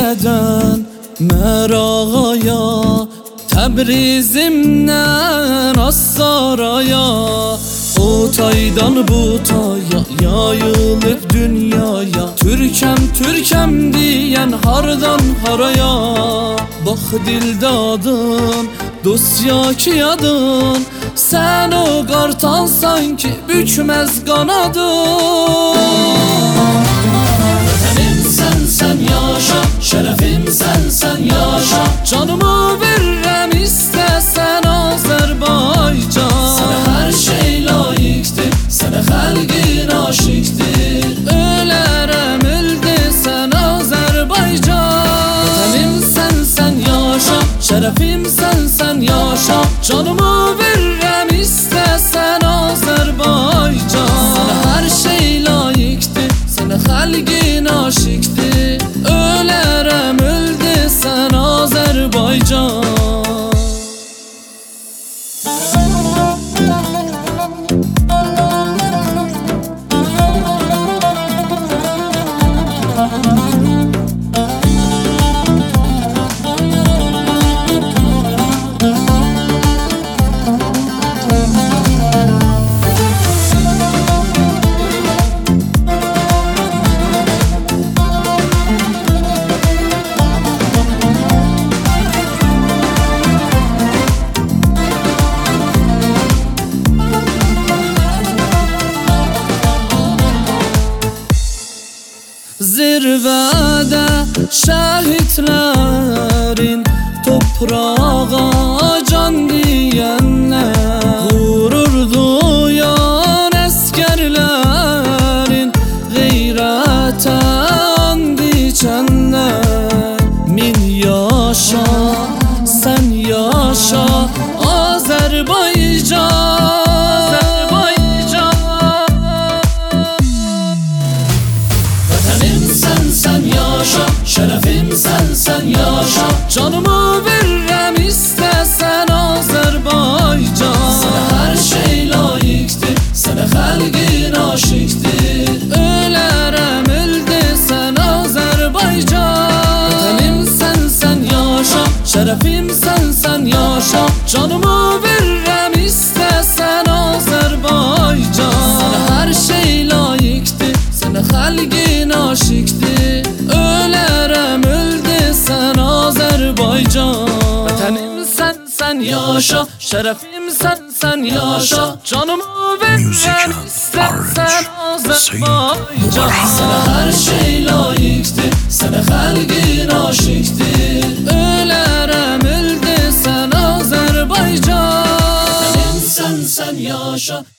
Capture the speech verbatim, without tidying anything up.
Şuşədən Mərağaya, Təbrizimdən Asaraya, o taydan bu taya yayılıb dünyaya. Türkəm, Türkəm deyən hardan haraya. Bax dildadın, dosya ki yadın, sən o qartalsan ki bükməz qanadın. Vətənim sən, sən yaşa, şərəfim sən, sən yaşa. Canımı verirəm istəsən Azərbaycan. Sənə hər şey layiqdir, sənə xəlqin aşiqdir. Ölərəm öldəsən Azərbaycan. Vətənim sən, sən yaşa, şərəfim sən, sən yaşa. Canımı verirəm istəsən Azərbaycan. Sənə hər şey layiqdir, sənə xəlqin aşiqdir. Ölərəm öldəsən Azərbaycan. Zirvədə şəhidlərin toprağa can deyənlər, qürur duyan əskərlərin qeyrətə and içənlər. Min yaşa, sən yaşa Azərbaycan. Şərəfim sən, sən yaşa. Canımı verirəm istəsən Azərbaycan. Sənə hər şey layiqdir, sənə xəlqin aşiqdir. Ölərəm öldəsən Azərbaycan. Vətənim sən, sən yaşa, şərəfim sən, sən yaşa. Canımı verirəm istəsən Azərbaycan. Sənə hər şey layiqdir, sənə xəlqin aşiqdir. Ölərəm öldəsən Azərbaycan. Vətənim sən, sən yaşa, şərəfim sən, sən yaşa. Canımı verirəm istəsən Azərbaycan. Sənə hər şey layiqdir, sənə xəlqin aşiqdir. Ölərəm öldəsən Azərbaycan. Vətənim sən, sən yaşa.